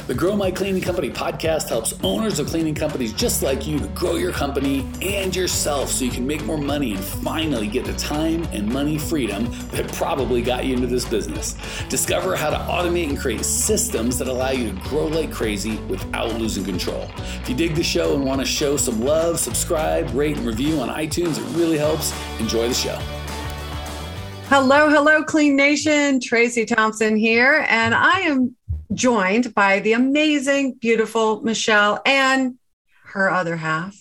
The Grow My Cleaning Company podcast helps owners of cleaning companies just like you to grow your company and yourself so you can make more money and finally get the time and money freedom that probably got you into this business. Discover how to automate and create systems that allow you to grow like crazy without losing control. If you dig the show and want to show some love, subscribe, rate, and review on iTunes. It really helps. Enjoy the show. Hello, Clean Nation. Tracy Thompson here, and I am joined by the amazing, beautiful Michelle and her other half.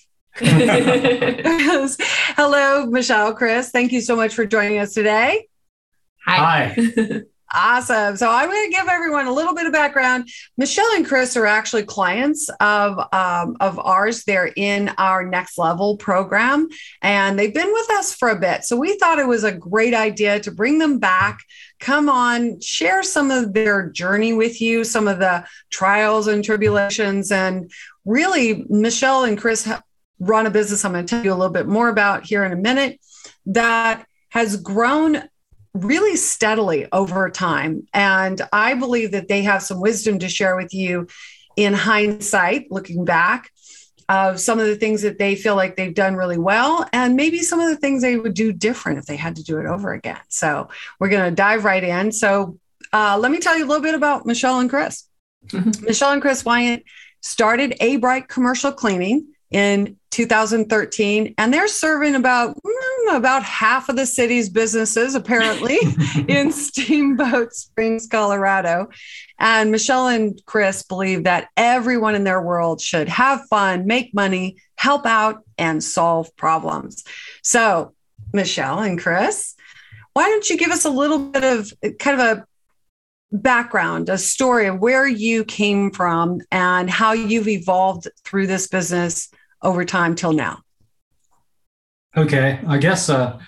Hello, Michelle, Chris. Thank you so much for joining us today. Hi. Awesome. So I'm going to give everyone a little bit of background. Michelle and Chris are actually clients of ours. They're in our Next Level program, and they've been with us for a bit. So we thought it was a great idea to bring them back, come on, share some of their journey with you, some of the trials and tribulations. And really, Michelle and Chris run a business I'm going to tell you a little bit more about here in a minute that has grown really steadily over time. And I believe that they have some wisdom to share with you in hindsight, looking back, of some of the things that they feel like they've done really well, and maybe some of the things they would do different if they had to do it over again. So we're going to dive right in. So let me tell you a little bit about Michelle and Chris. Michelle and Chris Wyant started A Bright Commercial Cleaning in 2013, and they're serving about half of the city's businesses, apparently, in Steamboat Springs, Colorado. And Michelle and Chris believe that everyone in their world should have fun, make money, help out, and solve problems. So, Michelle and Chris, why don't you give us a little bit of kind of a background, a story of where you came from and how you've evolved through this business over time till now? Okay. I guess,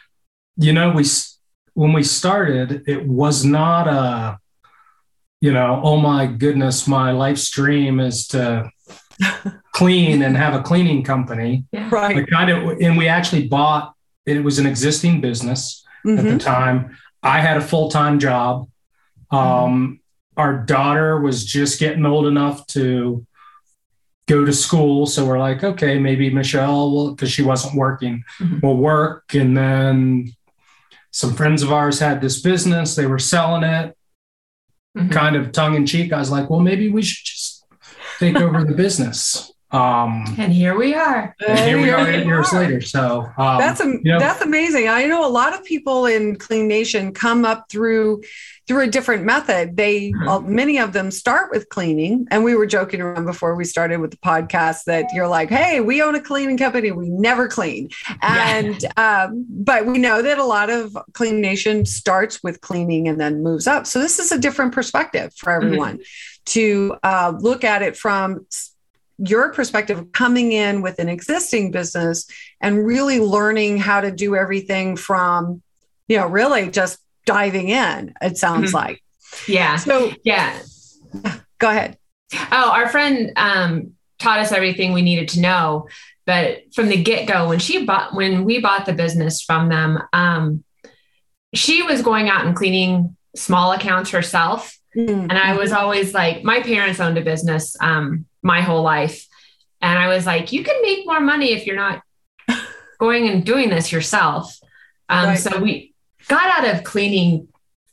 when we started, it was not oh my goodness, my life's dream is to clean and have a cleaning company. Yeah. Right. And we actually bought, it was an existing business at the time. I had a full-time job. Our daughter was just getting old enough to go to school. So we're like, okay, maybe Michelle will, because she wasn't working, will work. And then some friends of ours had this business. They were selling it kind of tongue in cheek. I was like, well, maybe we should just take over the business. And here we are. And here we are 8 years later. So that's amazing. I know a lot of people in Clean Nation come up through a different method. Many of them start with cleaning. And we were joking around before we started with the podcast that you're like, hey, we own a cleaning company. We never clean. And, but we know that a lot of Clean Nation starts with cleaning and then moves up. So this is a different perspective for everyone to look at it from your perspective of coming in with an existing business and really learning how to do everything from, really just diving in, it sounds like. Yeah. So, go ahead. Oh, our friend taught us everything we needed to know. But from the get-go, when we bought the business from them, she was going out and cleaning small accounts herself. And I was always like, my parents owned a business my whole life. And I was like, you can make more money if you're not going and doing this yourself. So we got out of cleaning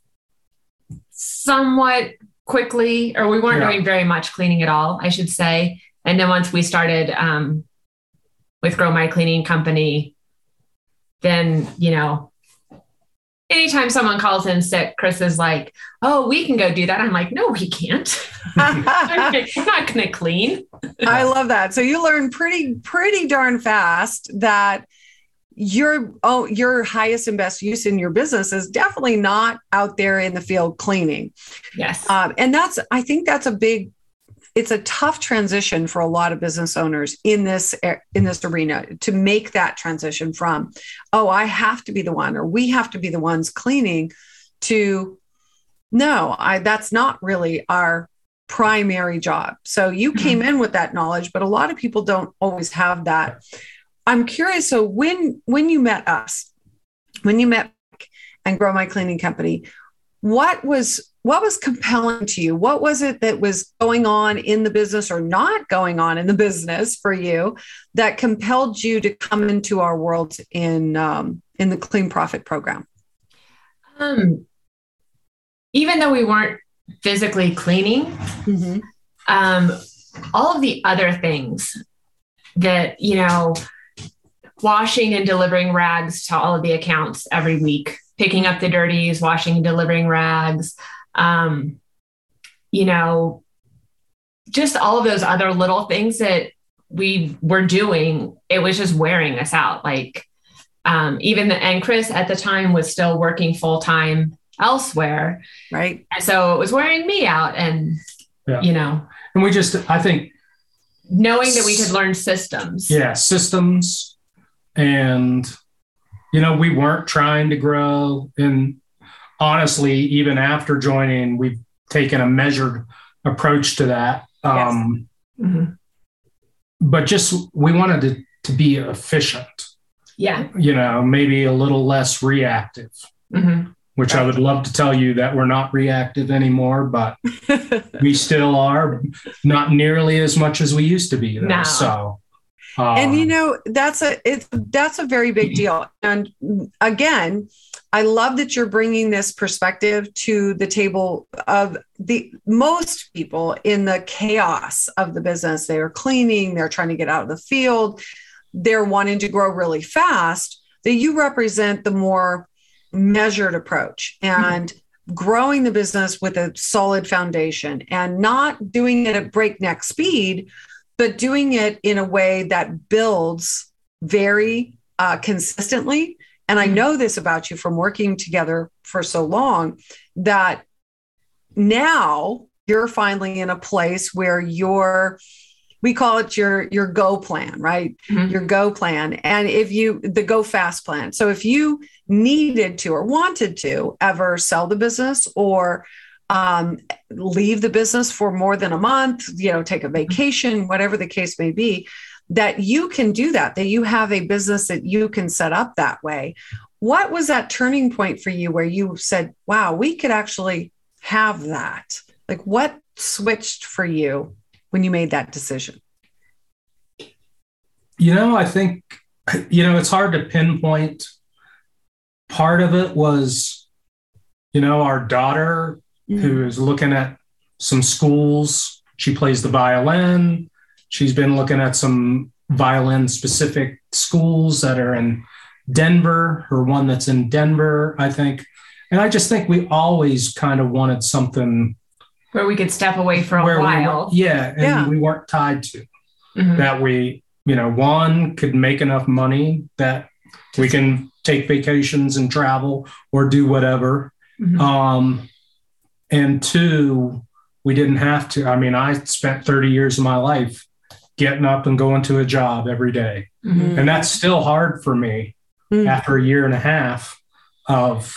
somewhat quickly, or we weren't doing very much cleaning at all, I should say. And then once we started with Grow My Cleaning Company, then, anytime someone calls in sick, Chris is like, oh, we can go do that. I'm like, no, we can't. I'm not going to clean. I love that. So you learn pretty darn fast that your highest and best use in your business is definitely not out there in the field cleaning. Yes. And I think that's it's a tough transition for a lot of business owners in this arena to make that transition from, oh, I have to be the one, or we have to be the ones cleaning, to no, that's not really our primary job. So you came in with that knowledge, but a lot of people don't always have that. I'm curious. So when you met us, when you met and Grow My Cleaning Company, what was was compelling to you? What was it that was going on in the business or not going on in the business for you that compelled you to come into our world in the Clean Profit program? Even though we weren't physically cleaning, all of the other things that, washing and delivering rags to all of the accounts every week, picking up the dirties, washing and delivering rags, just all of those other little things that we were doing, it was just wearing us out. Like, and Chris at the time was still working full-time elsewhere. Right. And so it was wearing me out and, and I think knowing that we could learn systems. Yeah. Systems. And, we weren't trying to grow. And honestly, even after joining, we've taken a measured approach to that. But we wanted to be efficient. Yeah. Maybe a little less reactive, which I would love to tell you that we're not reactive anymore, but we still are, not nearly as much as we used to be. Though. No. So. And that's a very big deal. And again, I love that you're bringing this perspective to the table of most people in the chaos of the business. They are cleaning, they're trying to get out of the field, they're wanting to grow really fast. That you represent the more measured approach and growing the business with a solid foundation and not doing it at breakneck speed, but doing it in a way that builds very consistently. And I know this about you from working together for so long, that now you're finally in a place where we call it your go plan, right? Your go plan. And the go fast plan. So if you needed to or wanted to ever sell the business or leave the business for more than a month, take a vacation, whatever the case may be, that you can do that you have a business that you can set up that way. What was that turning point for you where you said, wow, we could actually have that? Like, what switched for you when you made that decision? I think, it's hard to pinpoint. Part of it was, our daughter who is looking at some schools. She plays the violin. She's been looking at some violin specific schools that are in Denver, or one that's in Denver, I think. And I just think we always kind of wanted something where we could step away for a while. We weren't tied to that. We, one, could make enough money that we can take vacations and travel or do whatever. And two, we didn't have to. I mean, I spent 30 years of my life getting up and going to a job every day. And that's still hard for me after a year and a half of,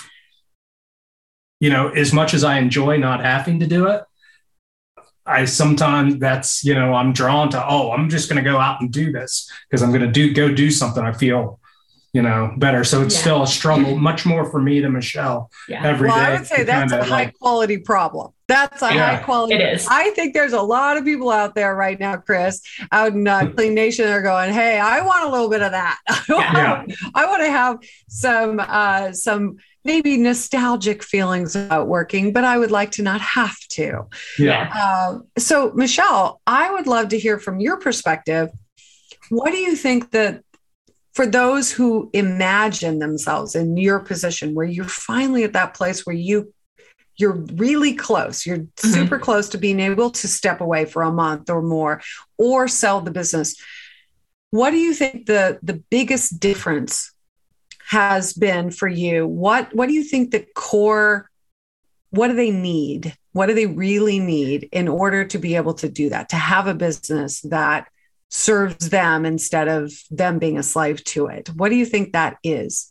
as much as I enjoy not having to do it, I sometimes that's, I'm drawn to, I'm just going to go out and do this because I'm going to go do something I feel, better. So it's still a struggle, much more for me than Michelle every day. I would say that's a high quality problem. That's a high quality. It is. I think there's a lot of people out there right now, Chris, out in Clean Nation, are going, hey, I want a little bit of that. I want to have some maybe nostalgic feelings about working, but I would like to not have to. So Michelle, I would love to hear from your perspective. What do you think that for those who imagine themselves in your position, where you're finally at that place where you're really close, you're super close to being able to step away for a month or more, or sell the business. What do you think the biggest difference has been for you? What do you think the core, what do they need? What do they really need in order to be able to do that, to have a business that serves them instead of them being a slave to it? What do you think that is?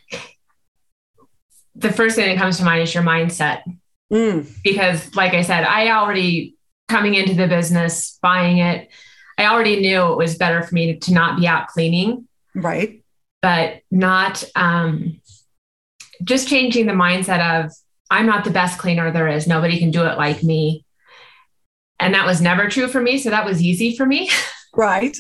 The first thing that comes to mind is your mindset. Because like I said, I already, coming into the business, buying it, I already knew it was better for me to not be out cleaning. Right. But not just changing the mindset of I'm not the best cleaner there is. Nobody can do it like me. And that was never true for me. So that was easy for me. Right.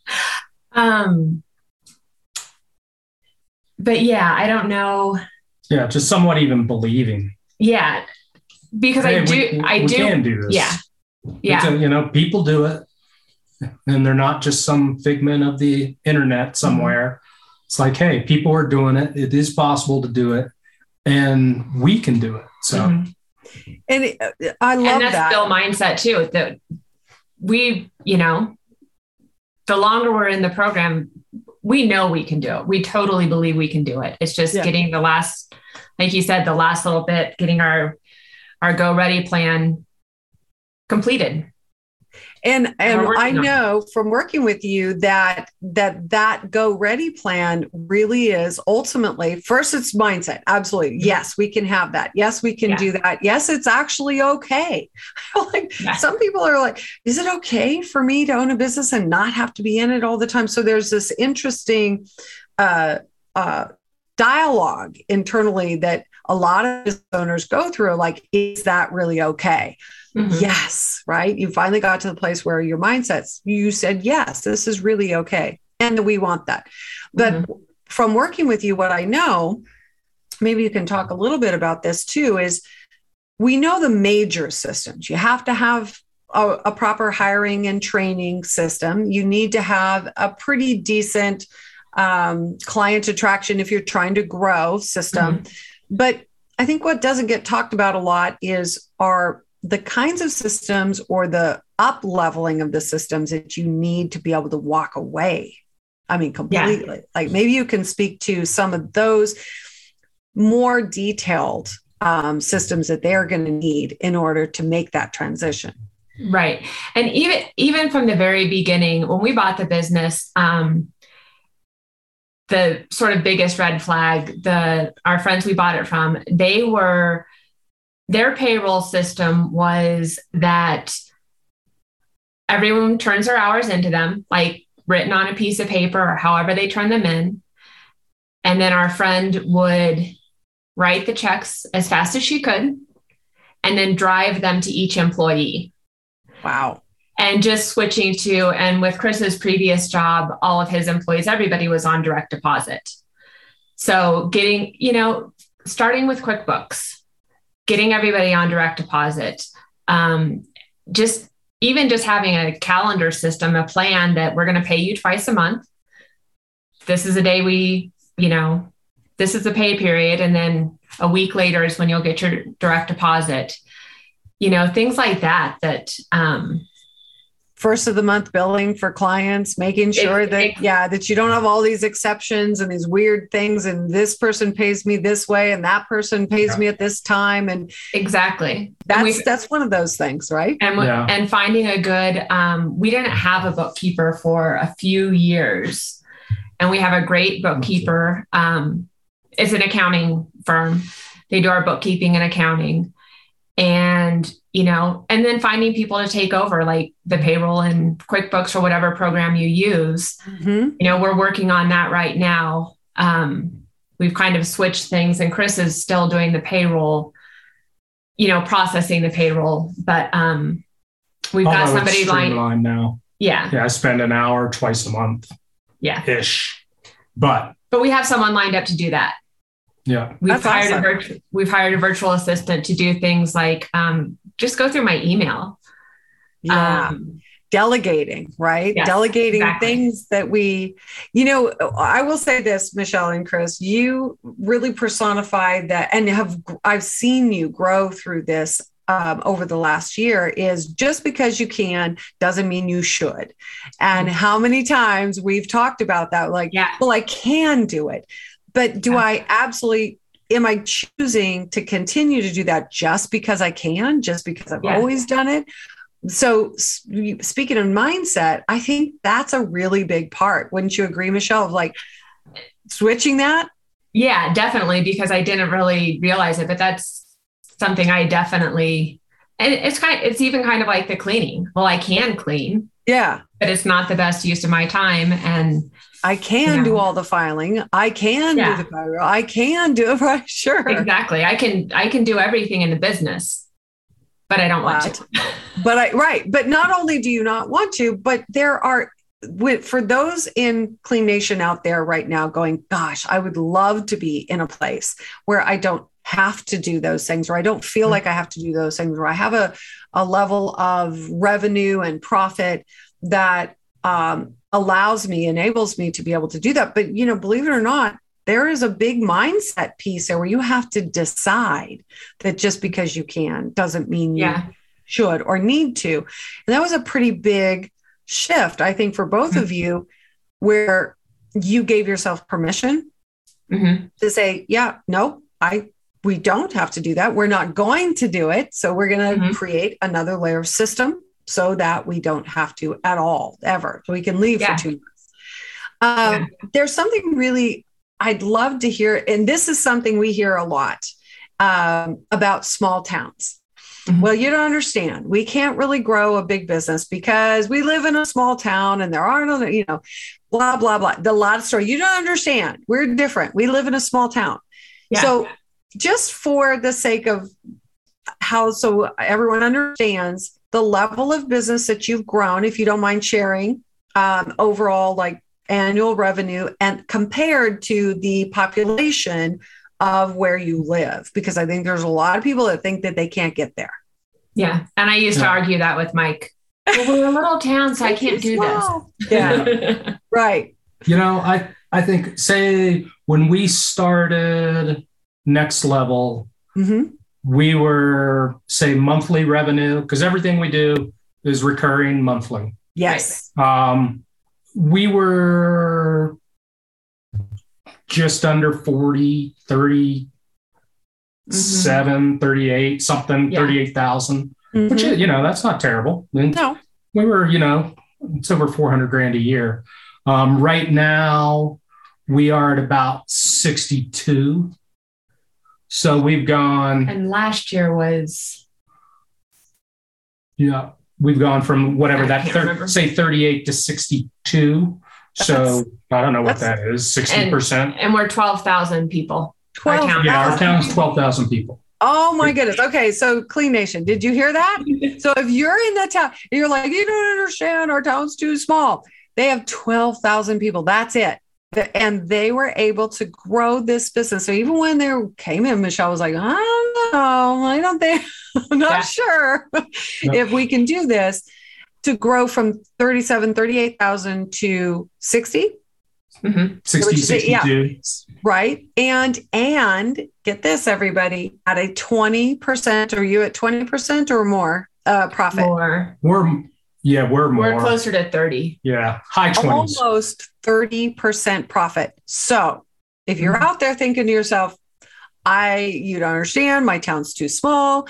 But yeah, I don't know. Yeah. Just somewhat even believing. Yeah. Because hey, I we can do this. Yeah. Yeah. People do it, and they're not just some figment of the internet somewhere. Mm-hmm. It's like, hey, people are doing it. It is possible to do it, and we can do it. So, and I love that's that. Bill mindset too. That we, the longer we're in the program, we know we can do it. We totally believe we can do it. It's just getting the last, like you said, the last little bit, getting our Go Ready plan completed. And I know from working with you that Go Ready plan really is ultimately, first it's mindset. Absolutely. Yes, we can have that. Yes, we can do that. Yes, it's actually okay. Some people are like, is it okay for me to own a business and not have to be in it all the time? So there's this interesting dialogue internally that a lot of business owners go through. Like, is that really okay? Mm-hmm. Yes, right. You finally got to the place where your mindset's, you said, yes, this is really okay. And we want that. But from working with you, what I know, maybe you can talk a little bit about this too, is we know the major systems. You have to have a proper hiring and training system. You need to have a pretty decent client attraction if you're trying to grow system. But I think what doesn't get talked about a lot are the kinds of systems or the up-leveling of the systems that you need to be able to walk away. I mean, completely. Like maybe you can speak to some of those more detailed systems that they're going to need in order to make that transition. Right. And even from the very beginning, when we bought the business, the sort of biggest red flag, our friends we bought it from, their payroll system was that everyone turns their hours into them, like written on a piece of paper or however they turn them in. And then our friend would write the checks as fast as she could and then drive them to each employee. Wow. And just switching to, and with Chris's previous job, all of his employees, everybody was on direct deposit. So getting, starting with QuickBooks, getting everybody on direct deposit, just having a calendar system, a plan that we're going to pay you twice a month. This is a day this is the pay period. And then a week later is when you'll get your direct deposit, things like that, first of the month billing for clients, making sure that you don't have all these exceptions and these weird things. And this person pays me this way and that person pays me at this time. And exactly. That's one of those things, right? And finding a good, we didn't have a bookkeeper for a few years, and we have a great bookkeeper. It's an accounting firm. They do our bookkeeping and accounting. And, and then finding people to take over like the payroll and QuickBooks or whatever program you use. We're working on that right now. We've kind of switched things, and Chris is still doing the payroll, processing the payroll, but we've got somebody line now. Yeah. I spend an hour twice a month. Yeah. Ish. But we have someone lined up to do that. Yeah. We've hired a virtual assistant to do things like just go through my email. Yeah. Delegating, right? Yes, Delegating exactly. things that I will say this, Michelle and Chris, you really personify that, and I've seen you grow through this over the last year. Is just because you can doesn't mean you should. And how many times we've talked about that, well, I can do it. But am I choosing to continue to do that just because I can, just because I've always done it? So speaking of mindset, I think that's a really big part. Wouldn't you agree, Michelle, of switching that? Yeah, definitely. Because I didn't really realize it, but that's something I definitely, and it's even kind of like the cleaning. Well, I can clean. Yeah. But it's not the best use of my time. And I can do all the filing. I can do the payroll. I can do it, right? Sure. Exactly. I can do everything in the business, but I don't want to. But not only do you not want to, but there are, for those in Clean Nation out there right now going, gosh, I would love to be in a place where I don't have to do those things, or I don't feel like I have to do those things, where I have a level of revenue and profit that enables me to be able to do that. But, believe it or not, there is a big mindset piece there where you have to decide that just because you can doesn't mean you should or need to. And that was a pretty big shift, I think, for both of you, where you gave yourself permission to say, we don't have to do that. We're not going to do it. So we're going to create another layer of system so that we don't have to at all, ever. So we can leave for 2 months. There's something really I'd love to hear, and this is something we hear a lot about small towns. Well, you don't understand. We can't really grow a big business because we live in a small town and there aren't other, blah, blah, blah. The lot of story. You don't understand. We're different. We live in a small town. Yeah. So just for the sake of so everyone understands the level of business that you've grown, if you don't mind sharing, overall, like annual revenue, and compared to the population of where you live, because I think there's a lot of people that think that they can't get there. Yeah. And I used to argue that with Mike. Well, we're a little town, so I can't do this. Yeah. Right. I think, say, when we started Next Level, we were, say, monthly revenue, because everything we do is recurring monthly. Yes. We were just under 40, 37, 38, something, 38,000, which is, that's not terrible. No. We were, it's over 400 grand a year. Right now we are at about 62. So we've gone. And last year was. Yeah. We've gone from whatever say 38 to 62. So I don't know what that is, 60%. And we're 12,000 people. Our town's 12,000 people. Oh my goodness. Okay. So Clean Nation, did you hear that? So if you're in that town, you're like, you don't understand, our town's too small. They have 12,000 people. That's it. And they were able to grow this business. So even when they came in, Michelle was like, I don't know. I don't think, I'm not sure if we can do this, to grow from 38,000 to 60. 60, 62. Yeah. Right. And get this, everybody, at a 20%, are you at 20% or more profit? More. We're more. We're closer to 30. Yeah. High 20s. Almost 30% profit. So if you're out there thinking to yourself, you don't understand, my town's too small.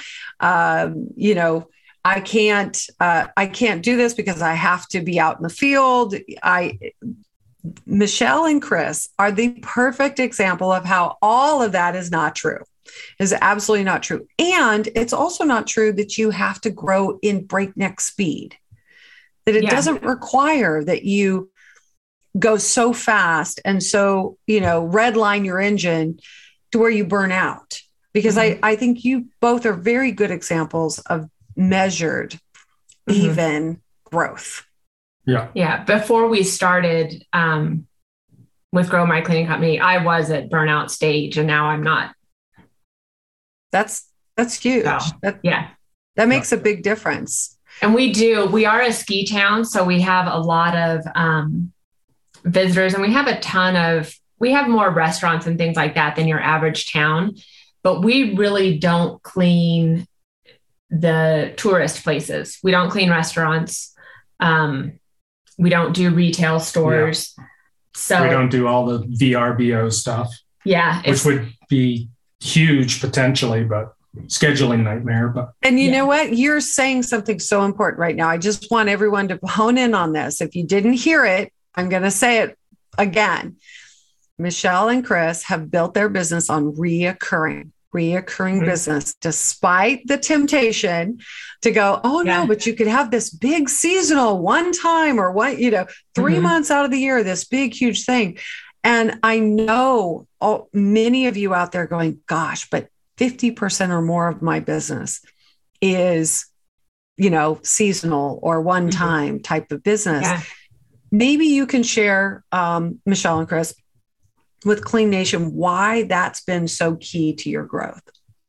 I can't do this because I have to be out in the field. Michelle and Chris are the perfect example of how all of that is not true. Is absolutely not true. And it's also not true that you have to grow in breakneck speed, that it doesn't require that you go so fast and so, redline your engine to where you burn out. Because I think you both are very good examples of measured, even growth. Yeah. Yeah. Before we started with Grow My Cleaning Company, I was at burnout stage, and now I'm not. That's huge. So, that makes a big difference. And we are a ski town, so we have a lot of visitors, and we have more restaurants and things like that than your average town, but we really don't clean the tourist places. We don't clean restaurants. We don't do retail stores. Yeah. So we don't do all the VRBO stuff. Yeah. Which would be huge potentially, but scheduling nightmare. And you know what? You're saying something so important right now. I just want everyone to hone in on this. If you didn't hear it, I'm going to say it again. Michelle and Chris have built their business on reoccurring. reoccurring business, despite the temptation to go, oh no, but you could have this big seasonal one time or what, 3 months out of the year, this big, huge thing. And I know many of you out there going, gosh, but 50% or more of my business is, seasonal or one time type of business. Yeah. Maybe you can share, Michelle and Chris, with Clean Nation, why that's been so key to your growth.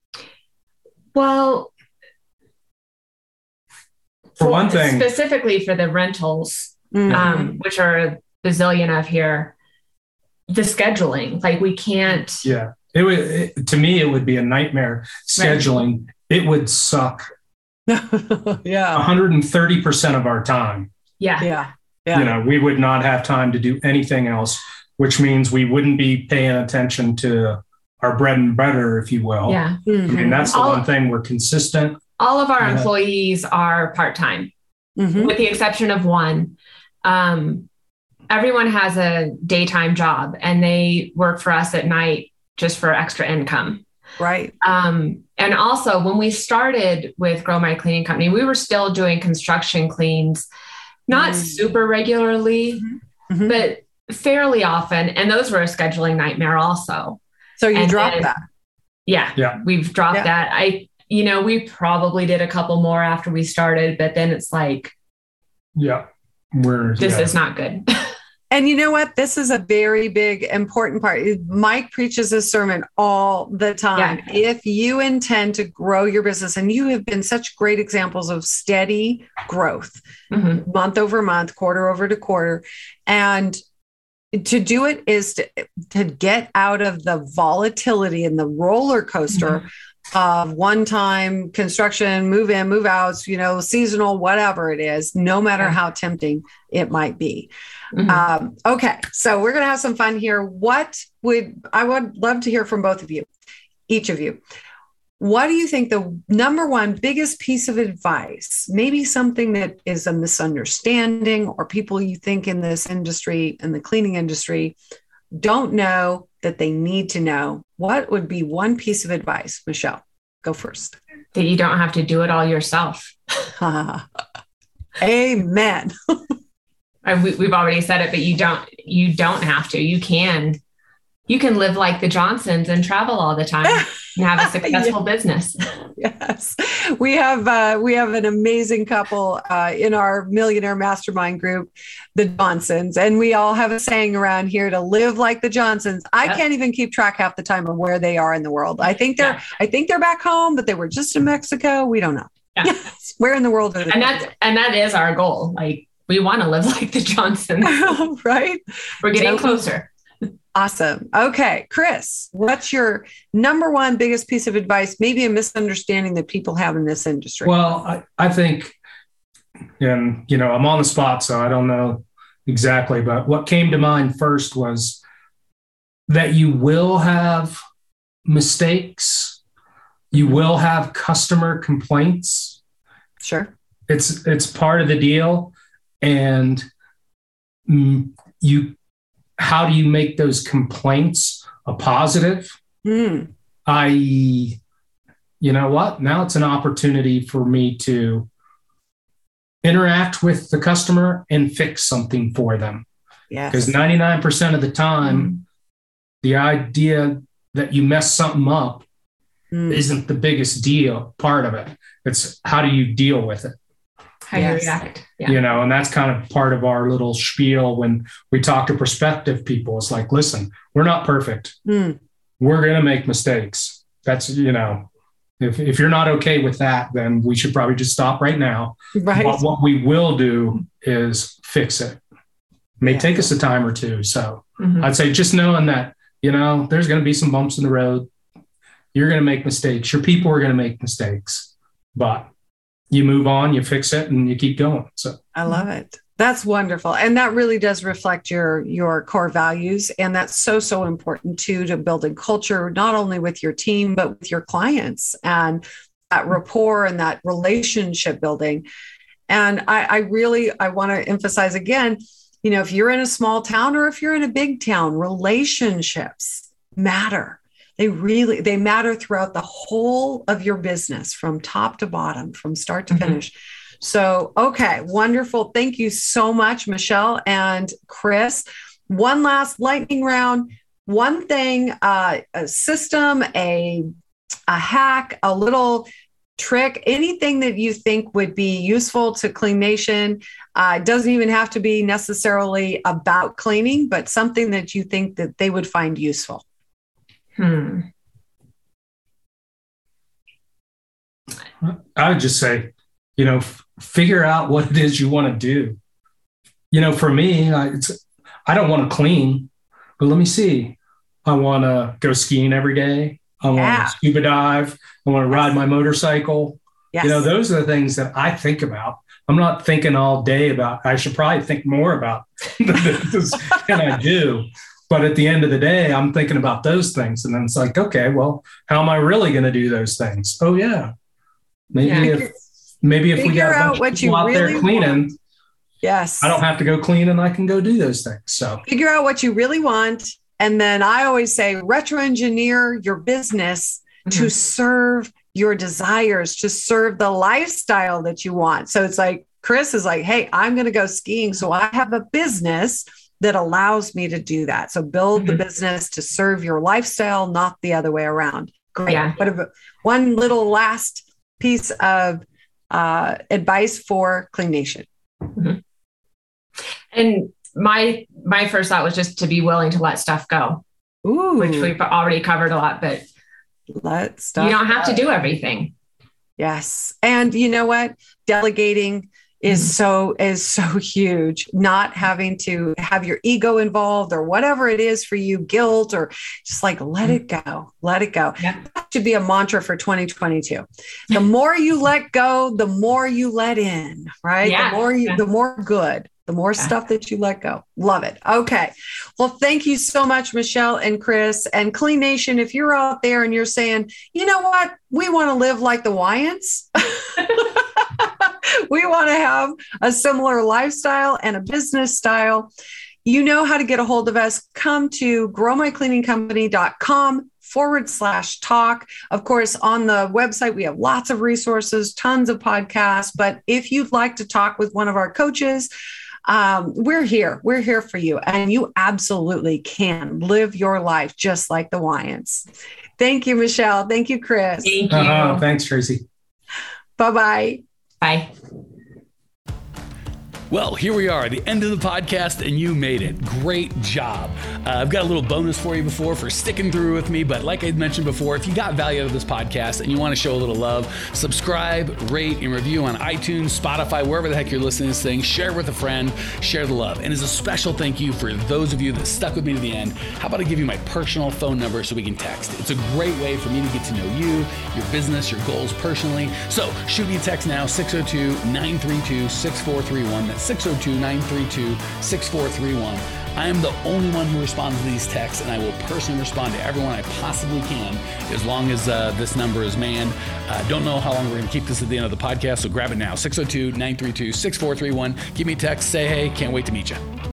Well, for one thing, specifically for the rentals, which are a bazillion of here, the scheduling, like we can't. Yeah, to me, it would be a nightmare scheduling. Right. It would suck. 130% of our time. Yeah. We would not have time to do anything else, which means we wouldn't be paying attention to our bread and butter, if you will. Yeah. I mean, that's the one thing, we're consistent. All of our employees are part-time, with the exception of one. Everyone has a daytime job and they work for us at night just for extra income. Right. And also when we started with Grow My Cleaning Company, we were still doing construction cleans, not super regularly, but fairly often. And those were a scheduling nightmare also. So you dropped that. Yeah. We've dropped that. We probably did a couple more after we started, but then it's like, this is not good. And you know what? This is a very big, important part. Mike preaches this sermon all the time. Yeah. If you intend to grow your business, and you have been such great examples of steady growth, month over month, quarter over to quarter, and to do it is to get out of the volatility and the roller coaster of one-time construction, move in, move out, seasonal, whatever it is, no matter how tempting it might be. Okay, so we're going to have some fun here. I would love to hear from both of you, each of you. What do you think the number one biggest piece of advice, maybe something that is a misunderstanding or people you think in this industry, in the cleaning industry, don't know that they need to know? What would be one piece of advice? Michelle, go first. That you don't have to do it all yourself. Amen. We've already said it, but you don't have to. You can live like the Johnsons and travel all the time and have a successful business. Yes. We have an amazing couple in our Millionaire Mastermind group, the Johnsons, and we all have a saying around here to live like the Johnsons. I can't even keep track half the time of where they are in the world. I think they're back home, but they were just in Mexico. We don't know. Yeah. Yes. Where in the world are they? And that is our goal. Like, we want to live like the Johnsons. Right? We're getting closer. Awesome. Okay, Chris, what's your number one biggest piece of advice, maybe a misunderstanding that people have in this industry? Well, I think, and I'm on the spot, so I don't know exactly, but what came to mind first was that you will have mistakes. You will have customer complaints. Sure. It's part of the deal. And how do you make those complaints a positive? I.e., you know what? Now it's an opportunity for me to interact with the customer and fix something for them. Yes. Because 99% of the time, the idea that you mess something up isn't the biggest part of it. It's how do you deal with it? How you react. Yeah. And that's kind of part of our little spiel when we talk to prospective people. It's like, listen, we're not perfect. We're going to make mistakes. That's, if you're not okay with that, then we should probably just stop right now. Right. What we will do is fix it. It may take us a time or two. So I'd say just knowing that, there's going to be some bumps in the road. You're going to make mistakes. Your people are going to make mistakes, but you move on, you fix it, and you keep going. So I love it. That's wonderful. And that really does reflect your core values. And that's so important too, to building culture, not only with your team, but with your clients, and that rapport and that relationship building. And I want to emphasize again, if you're in a small town or if you're in a big town, relationships matter. They matter throughout the whole of your business, from top to bottom, from start to finish. So, okay, wonderful. Thank you so much, Michelle and Chris. One last lightning round. One thing, a system, a hack, a little trick, anything that you think would be useful to Clean Nation. It doesn't even have to be necessarily about cleaning, but something that you think that they would find useful. I would just say, figure out what it is you want to do. For me, I don't want to clean, but let me see. I want to go skiing every day. I want to scuba dive. I want to ride my motorcycle. Yes. Those are the things that I think about. I'm not thinking all day about, I should probably think more about this than I do. But at the end of the day, I'm thinking about those things. And then it's like, okay, well, how am I really going to do those things? Oh, yeah. Maybe if we got a bunch of people out there cleaning, yes, I don't have to go clean and I can go do those things. So figure out what you really want. And then I always say, retro-engineer your business to serve your desires, to serve the lifestyle that you want. So it's like, Chris is like, hey, I'm going to go skiing. So I have a business that allows me to do that. So build the business to serve your lifestyle, not the other way around. Great. Yeah. What about one little last piece of advice for Clean Nation? And my first thought was just to be willing to let stuff go. Ooh. Which we've already covered a lot, but you don't have to do everything. Yes. And you know what? Delegating is so huge. Not having to have your ego involved or whatever it is for you, guilt, or just like, let it go. Yeah. That should be a mantra for 2022. The more you let go, the more you let in, right? Yeah. The more good. The more stuff that you let go. Love it. Okay. Well, thank you so much, Michelle and Chris. And Clean Nation, if you're out there and you're saying, you know what? We want to live like the Wyants. We want to have a similar lifestyle and a business style. You know how to get a hold of us. Come to growmycleaningcompany.com/talk. Of course, on the website, we have lots of resources, tons of podcasts. But if you'd like to talk with one of our coaches, we're here. We're here for you. And you absolutely can live your life just like the Wyants. Thank you, Michelle. Thank you, Chris. Thank you. Thanks, Tracy. Bye-bye. Bye. Well, here we are at the end of the podcast, and you made it. Great job. I've got a little bonus for you for sticking through with me. But like I mentioned before, if you got value out of this podcast and you want to show a little love, subscribe, rate, and review on iTunes, Spotify, wherever the heck you're listening to this thing. Share with a friend. Share the love. And as a special thank you for those of you that stuck with me to the end, how about I give you my personal phone number so we can text? It's a great way for me to get to know you, your business, your goals personally. So shoot me a text now, 602-932-6431. 602-932-6431. I am the only one who responds to these texts, and I will personally respond to everyone I possibly can as long as this number is manned. Don't know how long we're going to keep this at the end of the podcast, so grab it now, 602-932-6431. Give me a text, say hey, can't wait to meet you.